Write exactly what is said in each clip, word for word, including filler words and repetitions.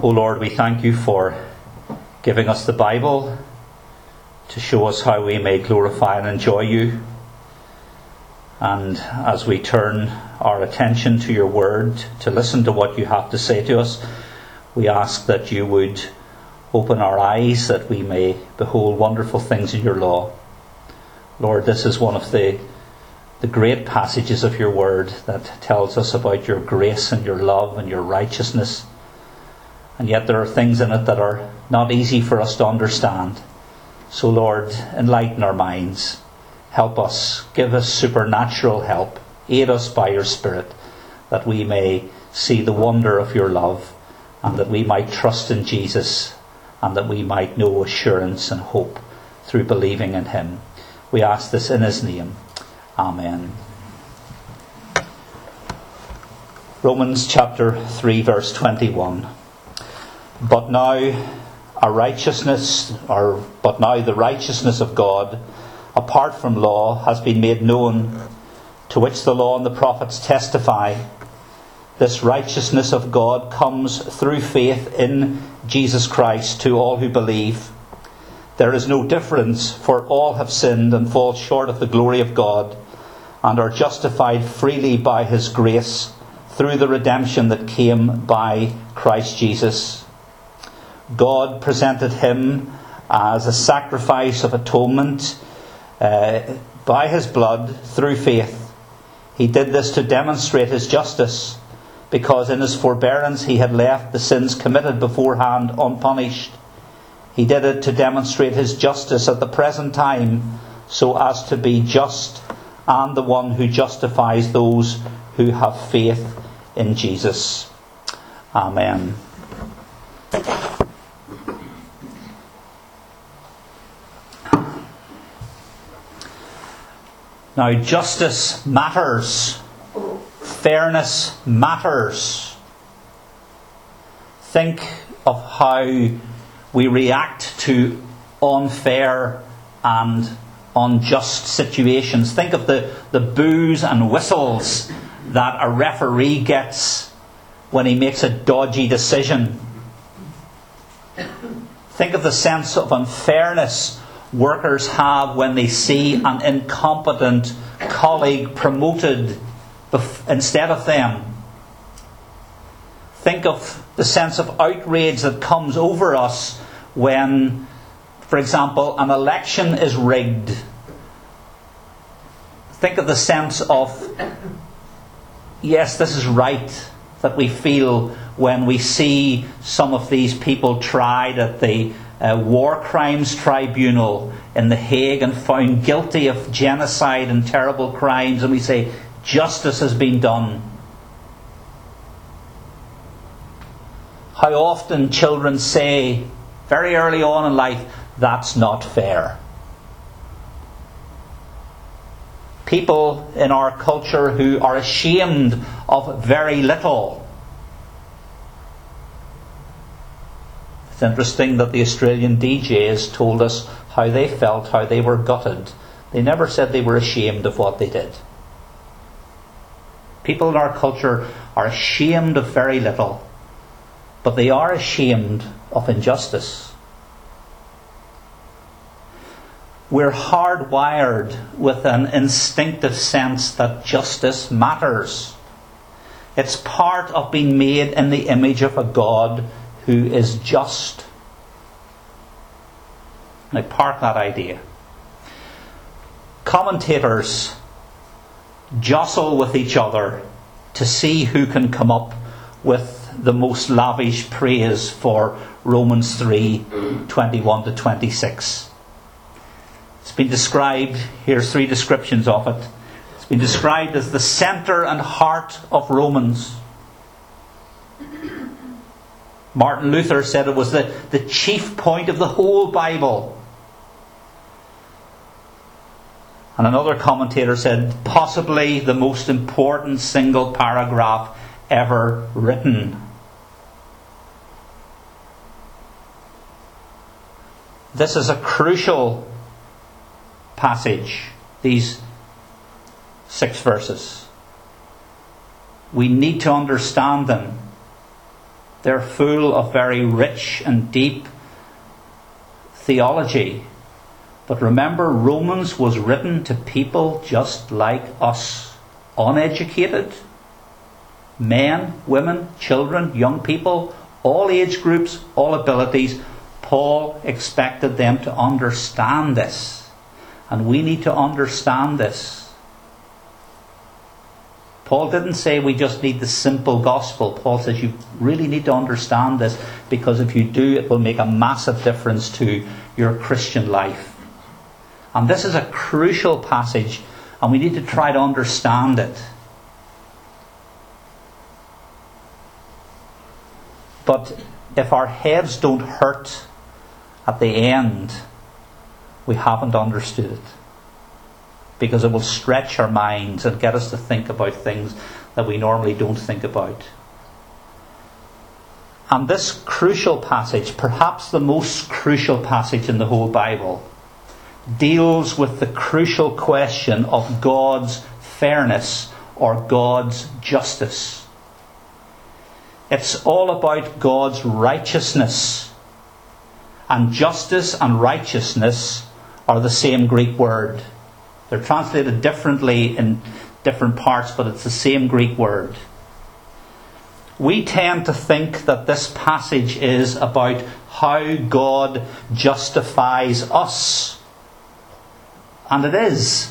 O Lord, we thank you for giving us the Bible to show us how we may glorify and enjoy you. And as we turn our attention to your word, to listen to what you have to say to us, we ask that you would open our eyes that we may behold wonderful things in your law. Lord, this is one of the, the great passages of your word that tells us about your grace and your love and your righteousness. And yet there are things in it that are not easy for us to understand. So Lord, enlighten our minds. Help us. Give us supernatural help. Aid us by your Spirit, that we may see the wonder of your love, and that we might trust in Jesus, and that we might know assurance and hope through believing in him. We ask this in his name. Amen. Romans chapter three, verse twenty-one. But now a righteousness, or but now the righteousness of God, apart from law, has been made known, to which the law and the prophets testify. This righteousness of God comes through faith in Jesus Christ to all who believe. There is no difference, for all have sinned and fall short of the glory of God, and are justified freely by his grace through the redemption that came by Christ Jesus. God presented him as a sacrifice of atonement uh, by his blood through faith. He did this to demonstrate his justice, because in his forbearance he had left the sins committed beforehand unpunished. He did it to demonstrate his justice at the present time, so as to be just and the one who justifies those who have faith in Jesus. Amen. Now, justice matters. Fairness matters. Think of how we react to unfair and unjust situations. Think of the, the boos and whistles that a referee gets when he makes a dodgy decision. Think of the sense of unfairness workers have when they see an incompetent colleague promoted bef- instead of them. Think of the sense of outrage that comes over us when, for example, an election is rigged. Think of the sense of, yes, this is right, that we feel when we see some of these people tried at the uh, War Crimes Tribunal in The Hague and found guilty of genocide and terrible crimes, and we say, justice has been done. How often children say, very early on in life, that's not fair. People in our culture who are ashamed of very little. It's interesting that the Australian D Js told us how they felt, how they were gutted. They never said they were ashamed of what they did. People in our culture are ashamed of very little, but they are ashamed of injustice. We're hardwired with an instinctive sense that justice matters. It's part of being made in the image of a God who is just. Now park that idea. Commentators jostle with each other to see who can come up with the most lavish praise for Romans three, twenty-one to twenty-six. It's been described, here's three descriptions of it. It's been described as the centre and heart of Romans. Martin Luther said it was the, the chief point of the whole Bible. And another commentator said, possibly the most important single paragraph ever written. This is a crucial passage, these six verses. We need to understand them. They're full of very rich and deep theology. But remember, Romans was written to people just like us, uneducated. Men, women, children, young people, all age groups, all abilities. Paul expected them to understand this. And we need to understand this. Paul didn't say we just need the simple gospel. Paul says you really need to understand this, because if you do, it will make a massive difference to your Christian life. And this is a crucial passage, and we need to try to understand it. But if our heads don't hurt at the end, we haven't understood it. Because it will stretch our minds and get us to think about things that we normally don't think about. And this crucial passage, perhaps the most crucial passage in the whole Bible, deals with the crucial question of God's fairness or God's justice. It's all about God's righteousness. And justice and righteousness are the same Greek word. They're translated differently in different parts, but it's the same Greek word. We tend to think that this passage is about how God justifies us. And it is.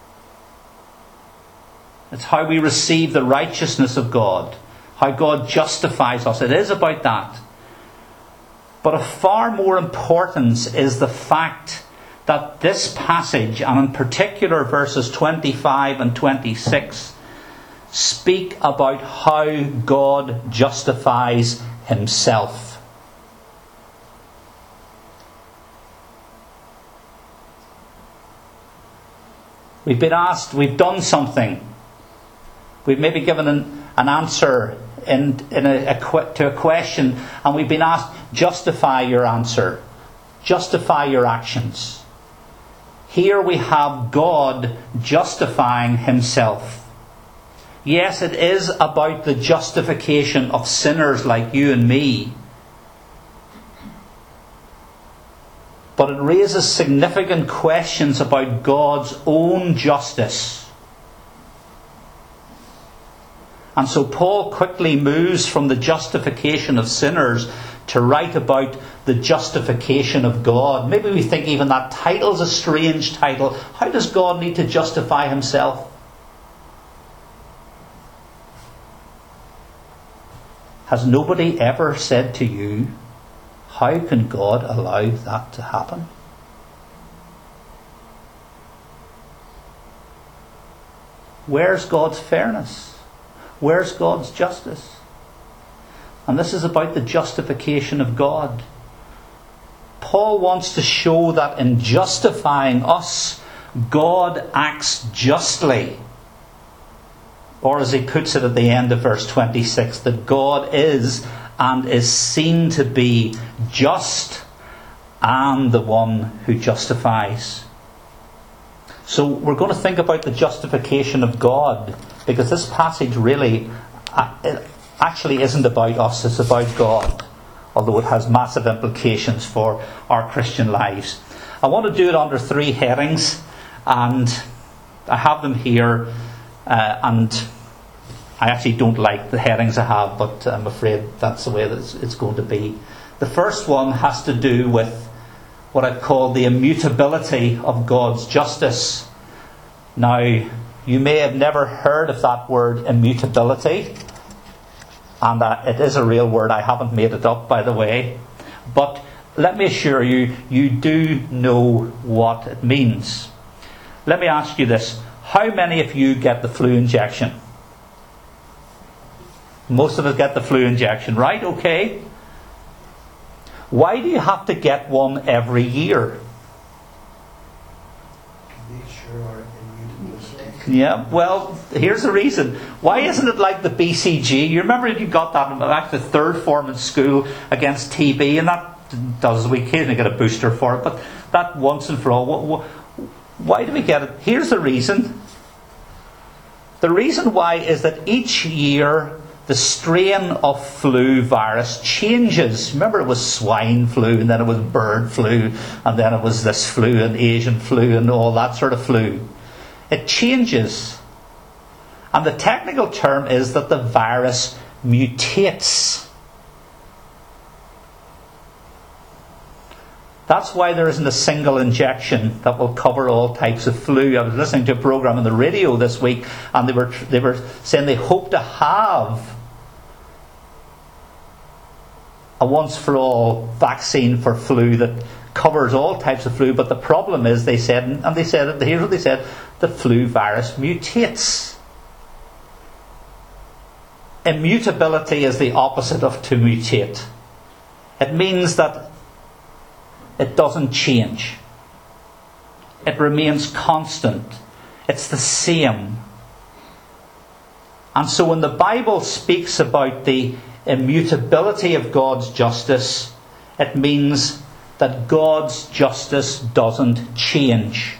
It's how we receive the righteousness of God. How God justifies us. It is about that. But of far more importance is the fact that this passage, and in particular verses twenty-five and twenty-six, speak about how God justifies himself. We've been asked, we've done something. We've maybe given an, an answer in, in a, a, to a question, and we've been asked, justify your answer. Justify your actions. Here we have God justifying himself. Yes, it is about the justification of sinners like you and me. But it raises significant questions about God's own justice. And so Paul quickly moves from the justification of sinners to write about the justification of God. Maybe we think even that title's a strange title. How does God need to justify himself? Has nobody ever said to you, how can God allow that to happen? Where's God's fairness? Where's God's justice? And this is about the justification of God. Paul wants to show that in justifying us, God acts justly. Or as he puts it at the end of verse twenty-six, that God is and is seen to be just and the one who justifies. So we're going to think about the justification of God, because this passage really actually isn't about us, it's about God, although it has massive implications for our Christian lives. I want to do it under three headings, and I have them here, uh, and I actually don't like the headings I have, but I'm afraid that's the way that it's, it's going to be. The first one has to do with what I call the immutability of God's justice. Now, you may have never heard of that word immutability, and uh, it is a real word. I haven't made it up, by the way. But let me assure you, you do know what it means. Let me ask you this. How many of you get the flu injection? Most of us get the flu injection, right? Okay. Why do you have to get one every year? Make sure our immutability. Yeah, well, here's the reason. Why isn't it like the B C G? You remember you got that back to third form in school against T B, and that does, we occasionally get a booster for it, but that once and for all. Why do we get it? Here's the reason. The reason why is that each year the strain of flu virus changes. Remember, it was swine flu, and then it was bird flu, and then it was this flu and Asian flu and all that sort of flu. It changes. And the technical term is that the virus mutates. That's why there isn't a single injection that will cover all types of flu. I was listening to a program on the radio this week, and they were they were saying they hope to have a once-for-all vaccine for flu that covers all types of flu. But the problem is, they said, and they said, here's what they said: the flu virus mutates. Immutability is the opposite of to mutate. It means that it doesn't change. It remains constant. It's the same. And so when the Bible speaks about the immutability of God's justice, it means that God's justice doesn't change.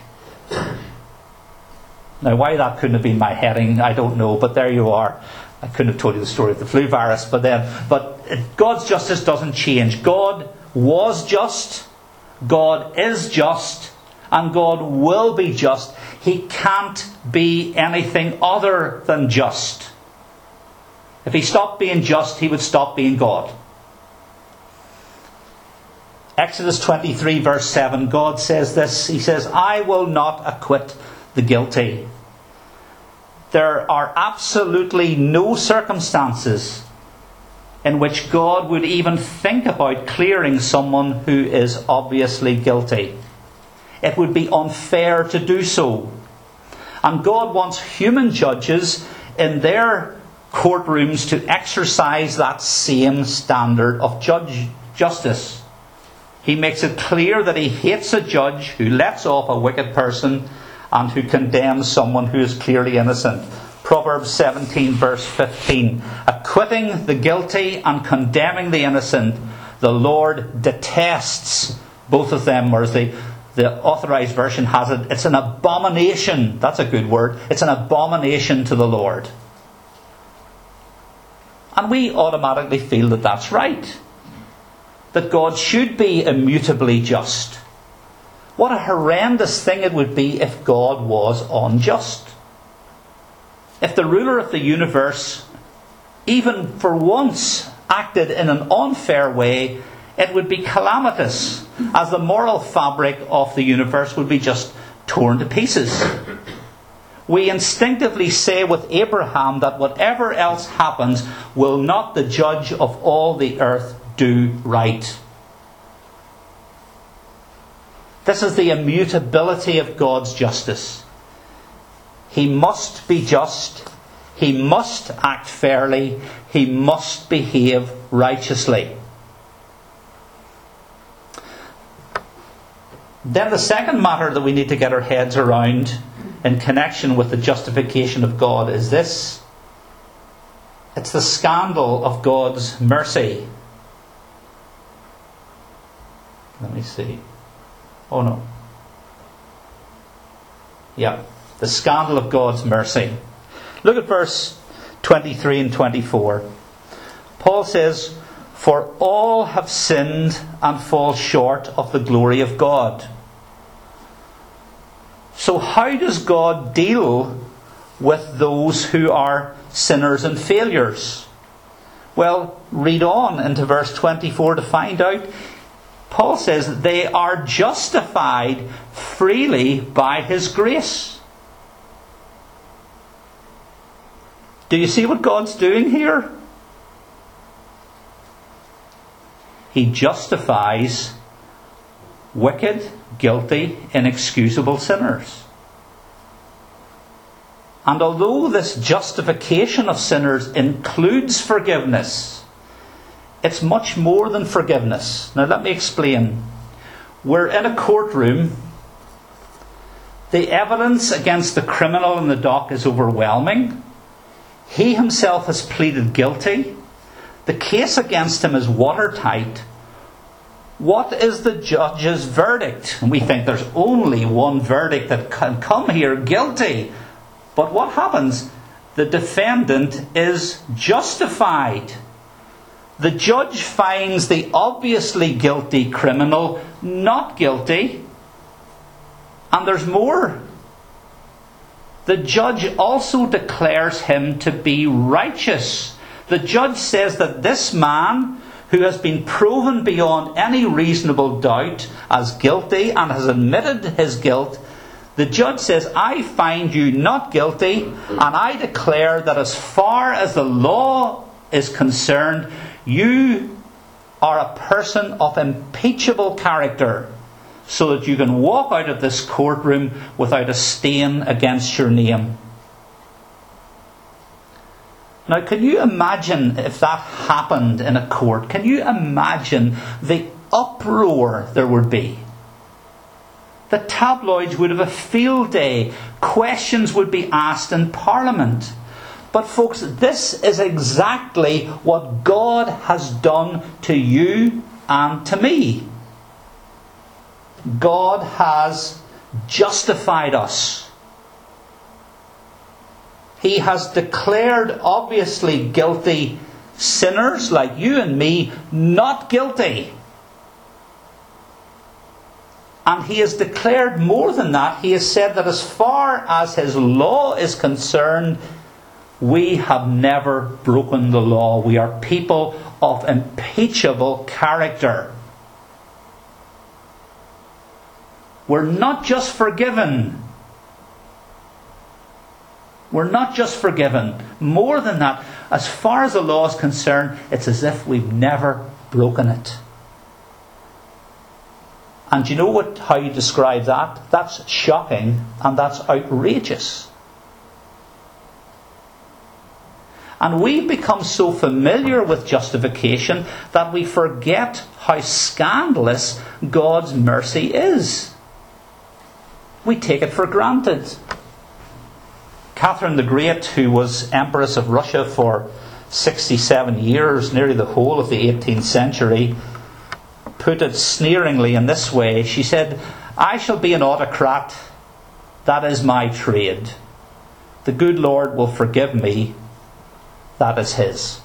Now, why that couldn't have been my heading, I don't know, but there you are. I couldn't have told you the story of the flu virus, but then, but God's justice doesn't change. God was just. God is just, and God will be just. He can't be anything other than just. If he stopped being just, he would stop being God. Exodus twenty-three verse seven, God says this. He says, I will not acquit the guilty. There are absolutely no circumstances in which God would even think about clearing someone who is obviously guilty. It would be unfair to do so. And God wants human judges in their courtrooms to exercise that same standard of judge justice. He makes it clear that he hates a judge who lets off a wicked person and who condemns someone who is clearly innocent. Proverbs seventeen verse fifteen. Acquitting the guilty and condemning the innocent, the Lord detests both of them. Or as the, the authorized version has it, it's an abomination. That's a good word. It's an abomination to the Lord. And we automatically feel that that's right. That God should be immutably just. What a horrendous thing it would be if God was unjust. If the ruler of the universe, even for once, acted in an unfair way, it would be calamitous, as the moral fabric of the universe would be just torn to pieces. We instinctively say with Abraham that whatever else happens, will not the judge of all the earth do right? This is the immutability of God's justice. He must be just. He must act fairly. He must behave righteously. Then the second matter that we need to get our heads around in connection with the justification of God is this. It's the scandal of God's mercy. Let me see. Oh no. Yeah. The scandal of God's mercy. Look at verse twenty-three and twenty-four. Paul says, for all have sinned and fall short of the glory of God. So how does God deal with those who are sinners and failures? Well, read on into verse twenty-four to find out. Paul says they are justified freely by his grace. Do you see what God's doing here? He justifies wicked, guilty, inexcusable sinners. And although this justification of sinners includes forgiveness, it's much more than forgiveness. Now let me explain. We're in a courtroom. The evidence against the criminal in the dock is overwhelming. He himself has pleaded guilty. The case against him is watertight. What is the judge's verdict? And we think there's only one verdict that can come here, guilty. But what happens? the defendant is justified. The judge finds the obviously guilty criminal not guilty. And there's more. The judge also declares him to be righteous. The judge says that this man, who has been proven beyond any reasonable doubt as guilty and has admitted his guilt, the judge says, I find you not guilty, and I declare that as far as the law is concerned, you are a person of impeachable character, so that you can walk out of this courtroom without a stain against your name. Now, can you imagine if that happened in a court? Can you imagine the uproar there would be? The tabloids would have a field day. Questions would be asked in Parliament. But folks, this is exactly what God has done to you and to me. God has justified us. He has declared obviously guilty sinners like you and me not guilty. And He has declared more than that. He has said that as far as His law is concerned, we have never broken the law. We are people of impeachable character. We're not just forgiven. We're not just forgiven. More than that, as far as the law is concerned, it's as if we've never broken it. And you know what? How you describe that? That's shocking and that's outrageous. And we've become so familiar with justification that we forget how scandalous God's mercy is. We take it for granted. Catherine the Great, who was Empress of Russia for sixty-seven years, nearly the whole of the eighteenth century, put it sneeringly in this way. She said, I shall be an autocrat. That is my trade. The good Lord will forgive me. That is His.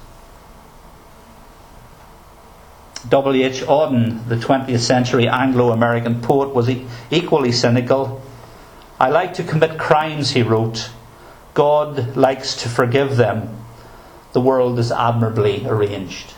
W H Auden, the twentieth century Anglo-American poet, was equally cynical. I like to commit crimes, he wrote. God likes to forgive them. The world is admirably arranged.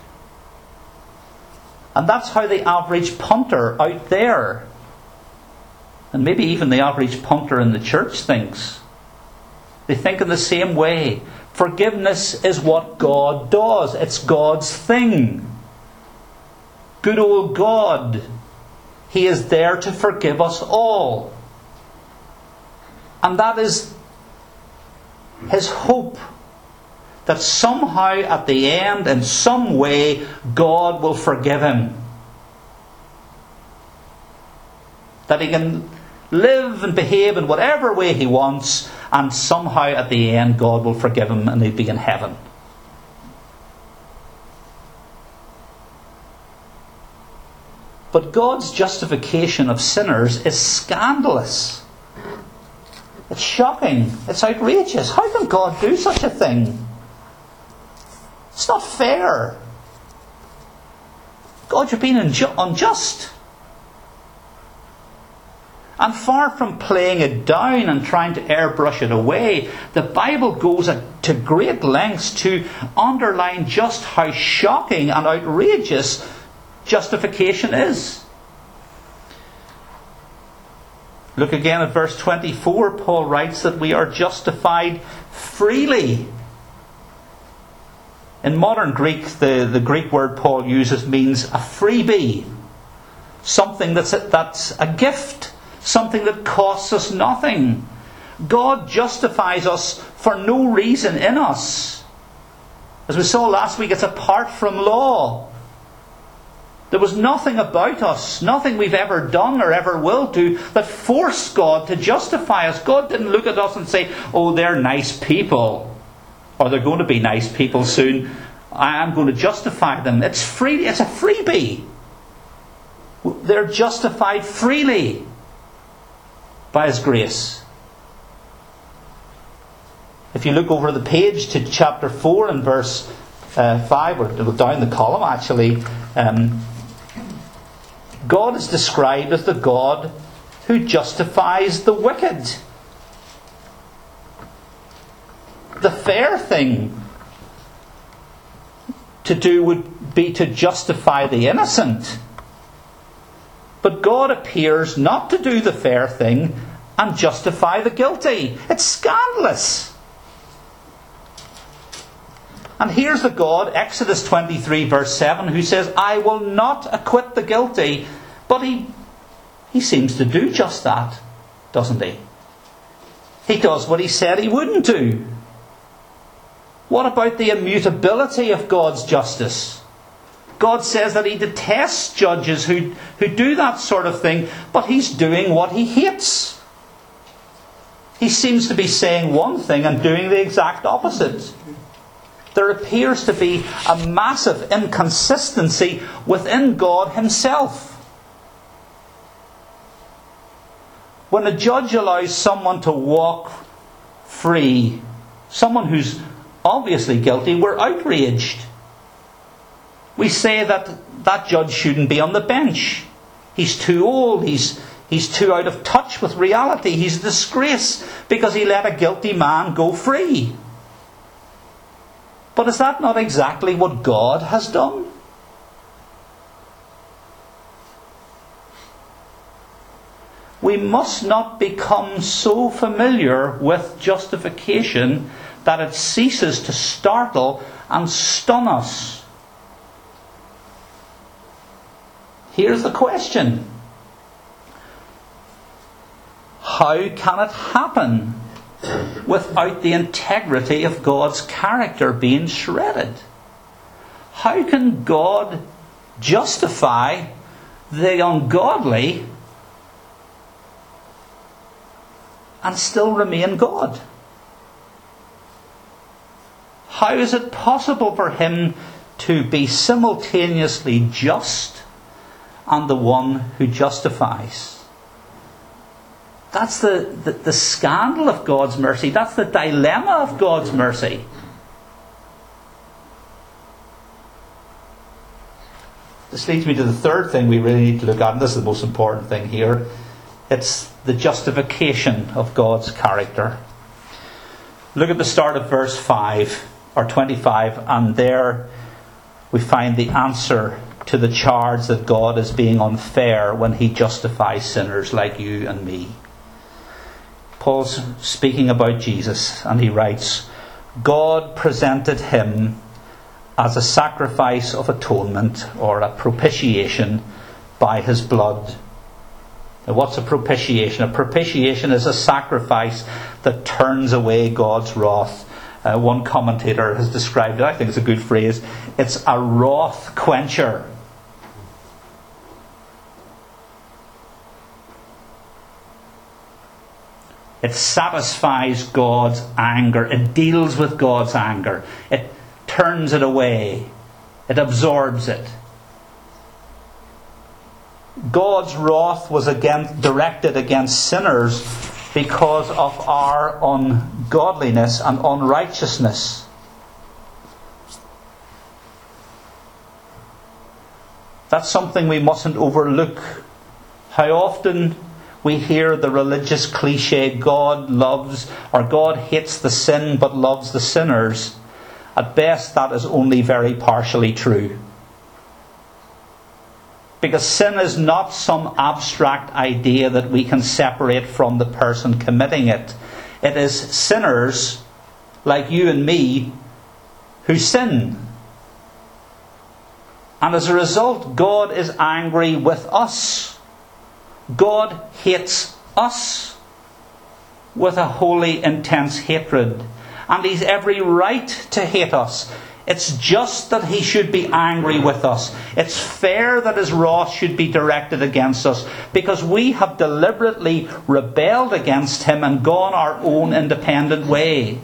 And that's how the average punter out there, and maybe even the average punter in the church, thinks. They think in the same way. Forgiveness is what God does. It's God's thing. Good old God. He is there to forgive us all. And that is His hope. That somehow at the end, in some way, God will forgive him. That he can live and behave in whatever way he wants, and somehow at the end God will forgive him and he'll be in heaven. But God's justification of sinners is scandalous. It's shocking. It's outrageous. How can God do such a thing? It's not fair. God, you're being unju- unjust. And far from playing it down and trying to airbrush it away, the Bible goes to great lengths to underline just how shocking and outrageous justification is. Look again at verse twenty-four. Paul writes that we are justified freely. In modern Greek, the, the Greek word Paul uses means a freebie. Something that's a, that's a gift. Something that costs us nothing. God justifies us for no reason in us. As we saw last week, it's apart from law. There was nothing about us, nothing we've ever done or ever will do, that forced God to justify us. God didn't look at us and say, oh, they're nice people. Or they're going to be nice people soon. I am going to justify them. It's free. It's a freebie. They're justified freely by His grace. If you look over the page to chapter four and verse uh, five, or down the column actually, um, God is described as the God who justifies the wicked. The fair thing to do would be to justify the innocent. But God appears not to do the fair thing and justify the guilty. It's scandalous. And here's the God, Exodus twenty-three verse seven, who says, I will not acquit the guilty. But he, he seems to do just that, doesn't he? He does what he said he wouldn't do. What about the immutability of God's justice? God says that he detests judges who, who do that sort of thing, but he's doing what he hates. He seems to be saying one thing and doing the exact opposite. There appears to be a massive inconsistency within God himself. When a judge allows someone to walk free, someone who's obviously guilty, we're outraged. We say that that judge shouldn't be on the bench. He's too old, he's, he's too out of touch with reality, he's a disgrace because he let a guilty man go free. But is that not exactly what God has done? We must not become so familiar with justification that it ceases to startle and stun us. Here's the question. How can it happen without the integrity of God's character being shredded? How can God justify the ungodly and still remain God? How is it possible for him to be simultaneously just and the one who justifies? That's the, the, the scandal of God's mercy. That's the dilemma of God's mercy. This leads me to the third thing we really need to look at, and this is the most important thing here. It's the justification of God's character. Look at the start of verse five, or twenty-five, and there we find the answer to the charge that God is being unfair when he justifies sinners like you and me. Paul's speaking about Jesus, and he writes, God presented him as a sacrifice of atonement, or a propitiation, by his blood. Now, what's a propitiation? A propitiation is a sacrifice that turns away God's wrath. Uh, one commentator has described it, I think it's a good phrase, it's a wrath quencher. It satisfies God's anger. It deals with God's anger. It turns it away. It absorbs it. God's wrath was against, directed against sinners because of our ungodliness and unrighteousness. That's something we mustn't overlook. How often we hear the religious cliche, God loves, or God hates the sin but loves the sinners. At best, that is only very partially true. Because sin is not some abstract idea that we can separate from the person committing it. It is sinners, like you and me, who sin. And as a result, God is angry with us. God hates us with a holy, intense hatred. And he's every right to hate us. It's just that he should be angry with us. It's fair that his wrath should be directed against us, because we have deliberately rebelled against him and gone our own independent way.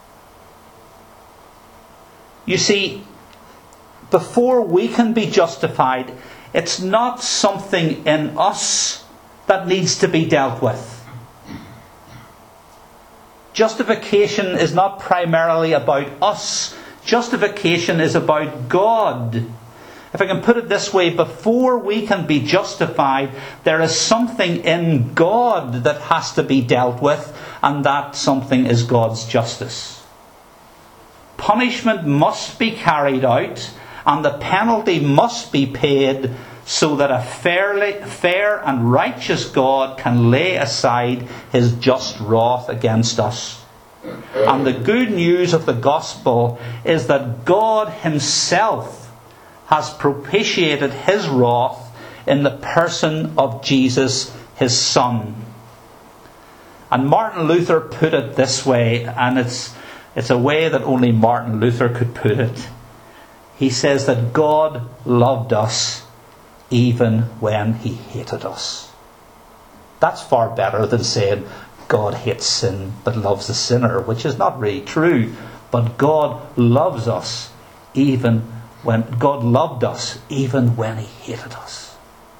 You see, before we can be justified, it's not something in us that needs to be dealt with. Justification is not primarily about us. Justification is about God. If I can put it this way, before we can be justified, there is something in God that has to be dealt with, and that something is God's justice. Punishment must be carried out, and the penalty must be paid, so that a fairly, fair and righteous God can lay aside his just wrath against us. And the good news of the gospel is that God himself has propitiated his wrath in the person of Jesus, his Son. And Martin Luther put it this way, and it's, it's a way that only Martin Luther could put it. He says that God loved us even when he hated us. That's far better than saying God hates sin but loves the sinner, which is not really true. But God loves us even when God loved us even when he hated us.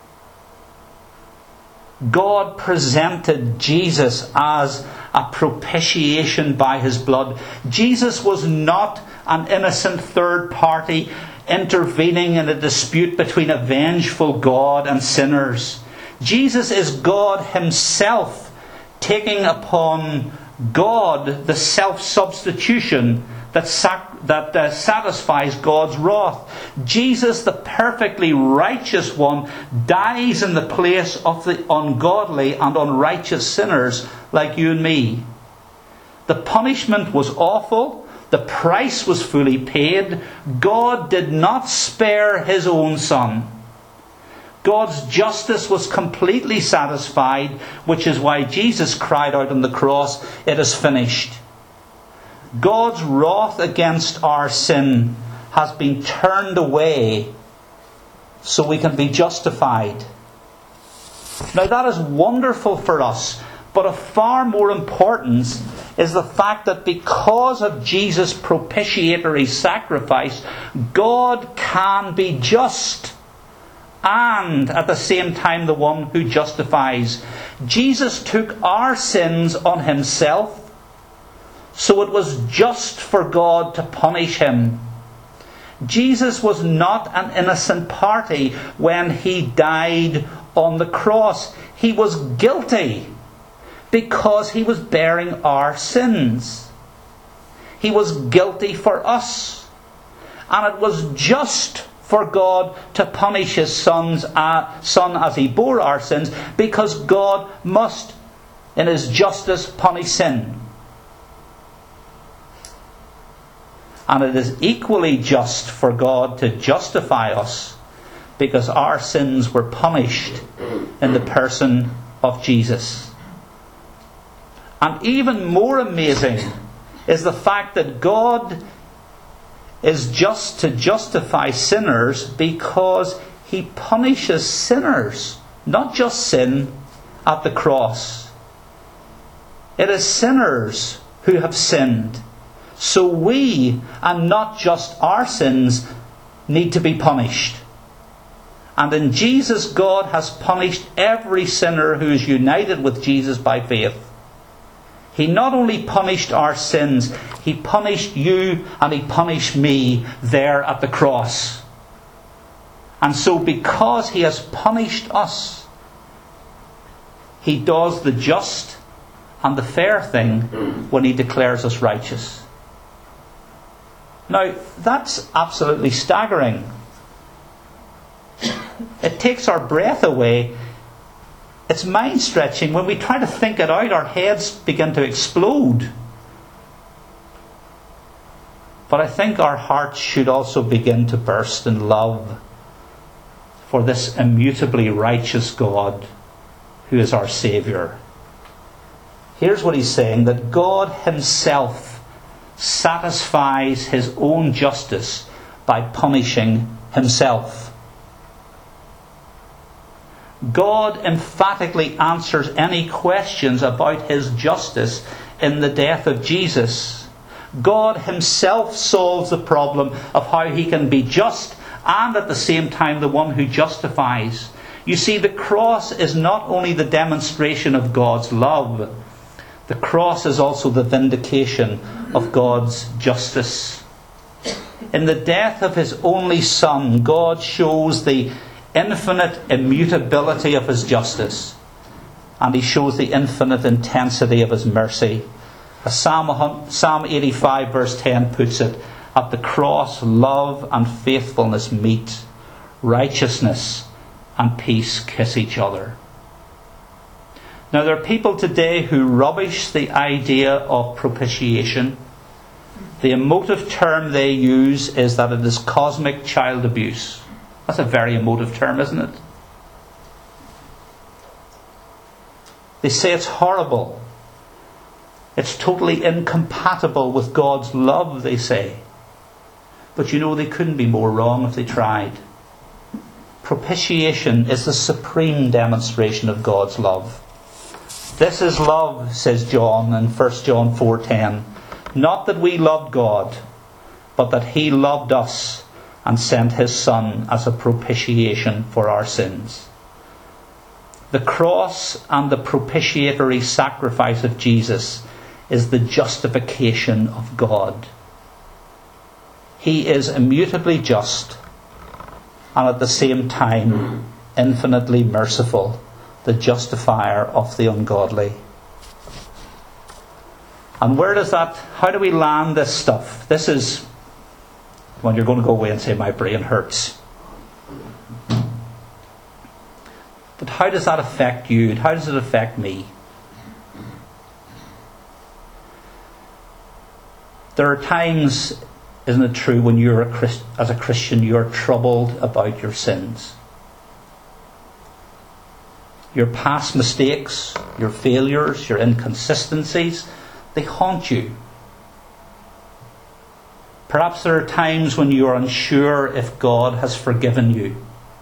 God presented Jesus as a propitiation by his blood. Jesus was not an innocent third party intervening in a dispute between a vengeful God and sinners. Jesus is God himself, taking upon God the self-substitution that, sac- that uh, satisfies God's wrath. Jesus, the perfectly righteous one, dies in the place of the ungodly and unrighteous sinners like you and me. The punishment was awful. The price was fully paid. God did not spare his own Son. God's justice was completely satisfied, which is why Jesus cried out on the cross, "It is finished." God's wrath against our sin has been turned away so we can be justified. Now that is wonderful for us, but of far more importance is the fact that because of Jesus' propitiatory sacrifice, God can be just and at the same time the one who justifies. Jesus took our sins on himself, so it was just for God to punish him. Jesus was not an innocent party when he died on the cross. He was guilty because he was bearing our sins. He was guilty for us. And it was just for God to punish his son's, uh, son as he bore our sins, because God must, in his justice, punish sin. And it is equally just for God to justify us, because our sins were punished in the person of Jesus. And even more amazing is the fact that God is just to justify sinners because he punishes sinners, not just sin, at the cross. It is sinners who have sinned. So we, and not just our sins, need to be punished. And in Jesus, God has punished every sinner who is united with Jesus by faith. He not only punished our sins, he punished you and he punished me there at the cross. And so because he has punished us, he does the just and the fair thing when he declares us righteous. Now, that's absolutely staggering. It takes our breath away. It's mind-stretching. When we try to think it out, our heads begin to explode. But I think our hearts should also begin to burst in love for this immutably righteous God who is our Saviour. Here's what he's saying, that God himself satisfies his own justice by punishing himself. God emphatically answers any questions about his justice in the death of Jesus. God himself solves the problem of how he can be just and at the same time the one who justifies. You see, the cross is not only the demonstration of God's love. The cross is also the vindication of God's justice. In the death of his only Son, God shows the infinite immutability of his justice, and he shows the infinite intensity of his mercy. As Psalm eighty-five verse ten puts it, at the cross love and faithfulness meet, righteousness and peace kiss each other. Now there are people today who rubbish the idea of propitiation. The emotive term they use is that it is cosmic child abuse. That's a very emotive term, isn't it? They say it's horrible. It's totally incompatible with God's love, they say. But you know, they couldn't be more wrong if they tried. Propitiation is the supreme demonstration of God's love. This is love, says John in First John four ten. Not that we loved God, but that he loved us and sent his Son as a propitiation for our sins. The cross and the propitiatory sacrifice of Jesus is the justification of God. He is immutably just and at the same time infinitely merciful, the justifier of the ungodly. And where does that, how do we land this stuff? This is when you're going to go away and say, my brain hurts. But how does that affect you? How does it affect me? There are times, isn't it true, when you're a Christ, as a Christian, you're troubled about your sins. Your past mistakes, your failures, your inconsistencies, they haunt you. Perhaps there are times when you are unsure if God has forgiven you.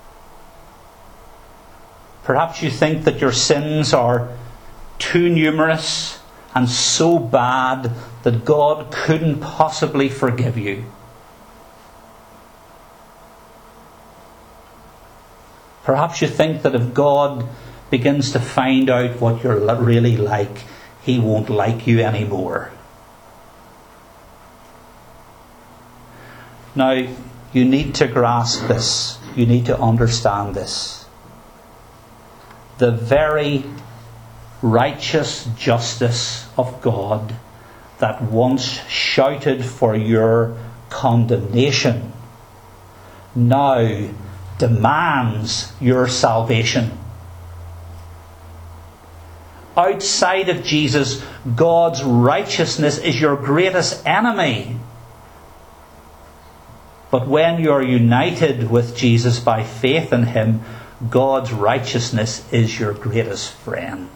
Perhaps you think that your sins are too numerous and so bad that God couldn't possibly forgive you. Perhaps you think that if God begins to find out what you're really like, he won't like you anymore. Now, you need to grasp this. You need to understand this. The very righteous justice of God that once shouted for your condemnation now demands your salvation. Outside of Jesus, God's righteousness is your greatest enemy. But when you are united with Jesus by faith in him, God's righteousness is your greatest friend.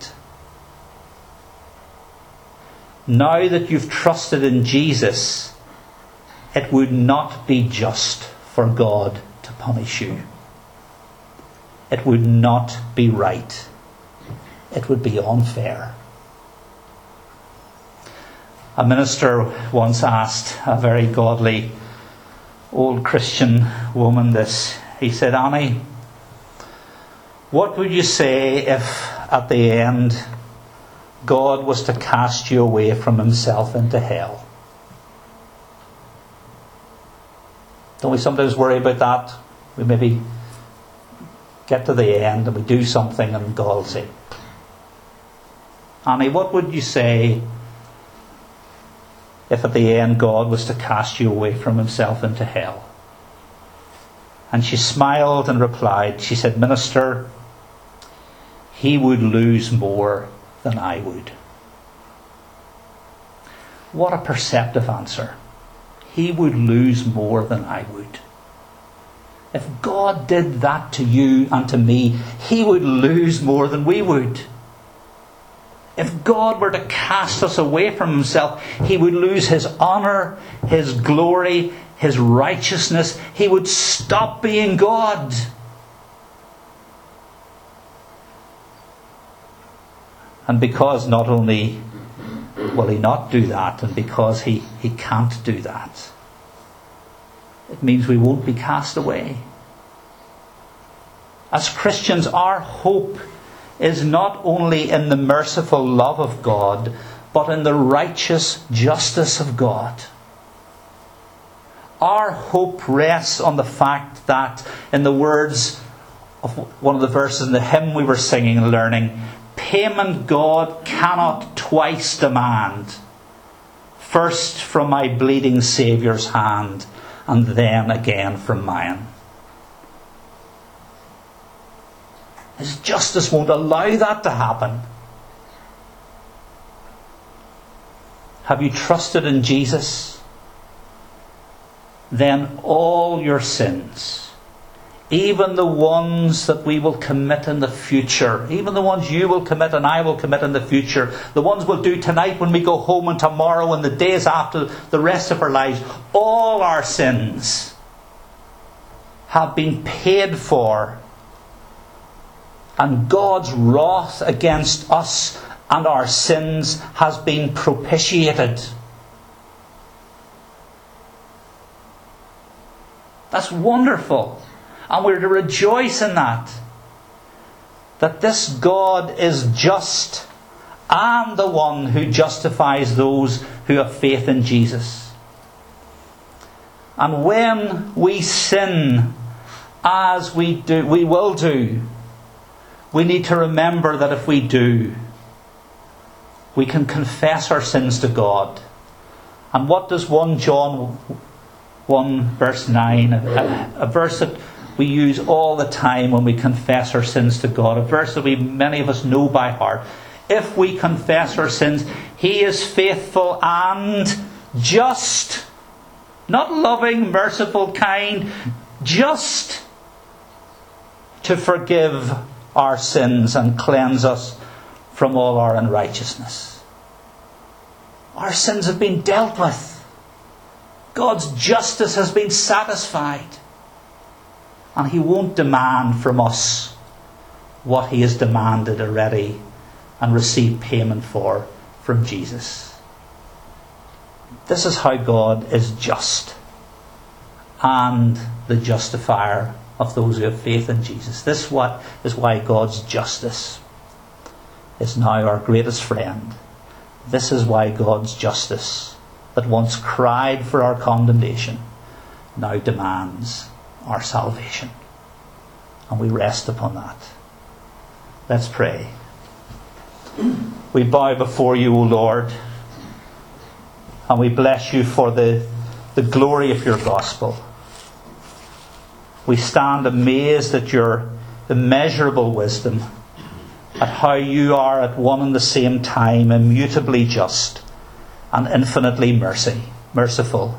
Now that you've trusted in Jesus, it would not be just for God to punish you. It would not be right. It would be unfair. A minister once asked a very godly old Christian woman this. He said, Annie, what would you say if at the end God was to cast you away from himself into hell? Don't we sometimes worry about that? We maybe get to the end and we do something and God will say, Annie, what would you say if at the end God was to cast you away from himself into hell? And she smiled and replied, she said, Minister, he would lose more than I would. What a perceptive answer. He would lose more than I would. If God did that to you and to me, he would lose more than we would. If God were to cast us away from himself, he would lose his honour, his glory, his righteousness. He would stop being God. And because not only will he not do that, and because he, he can't do that, it means we won't be cast away. As Christians, our hope is not only in the merciful love of God, but in the righteous justice of God. Our hope rests on the fact that, in the words of one of the verses in the hymn we were singing and learning, payment God cannot twice demand, first from my bleeding Saviour's hand, and then again from mine. His justice won't allow that to happen. Have you trusted in Jesus? Then all your sins, even the ones that we will commit in the future, even the ones you will commit and I will commit in the future, the ones we'll do tonight when we go home and tomorrow and the days after, the rest of our lives, all our sins have been paid for. And God's wrath against us and our sins has been propitiated. That's wonderful. And we're to rejoice in that. That this God is just and the one who justifies those who have faith in Jesus. And when we sin, as we do, we will do, we need to remember that if we do, we can confess our sins to God. And what does First John one verse nine, a, a verse that we use all the time when we confess our sins to God, a verse that we many of us know by heart. If we confess our sins, He is faithful and just, not loving, merciful, kind, just to forgive our sins and cleanse us from all our unrighteousness. Our sins have been dealt with. God's justice has been satisfied. And He won't demand from us what He has demanded already and received payment for from Jesus. This is how God is just and the justifier of those who have faith in Jesus. This what is why God's justice is now our greatest friend. This is why God's justice, that once cried for our condemnation, now demands our salvation. And we rest upon that. Let's pray. We bow before you, O Lord, and we bless you for the, the glory of your gospel. We stand amazed at your immeasurable wisdom, at how you are at one and the same time immutably just and infinitely mercy, merciful.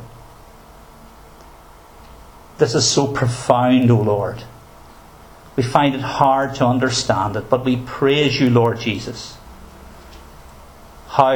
This is so profound, O Lord. We find it hard to understand it, but we praise you, Lord Jesus, how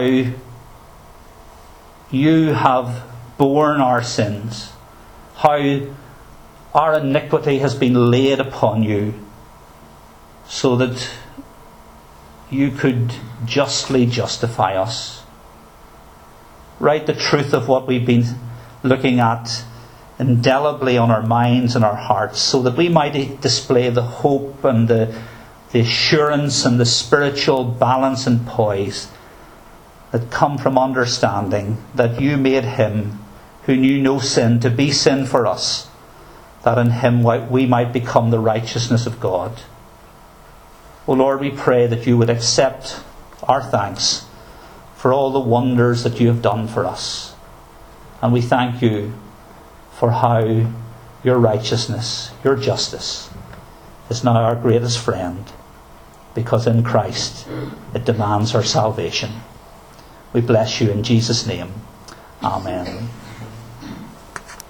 you have borne our sins, how our iniquity has been laid upon you, so that you could justly justify us. Write the truth of what we've been looking at indelibly on our minds and our hearts, so that we might display the hope and the, the assurance and the spiritual balance and poise that come from understanding that you made him who knew no sin to be sin for us, that in him we might become the righteousness of God. O Lord, we pray that you would accept our thanks for all the wonders that you have done for us. And we thank you for how your righteousness, your justice, is now our greatest friend, because in Christ it demands our salvation. We bless you in Jesus' name. Amen.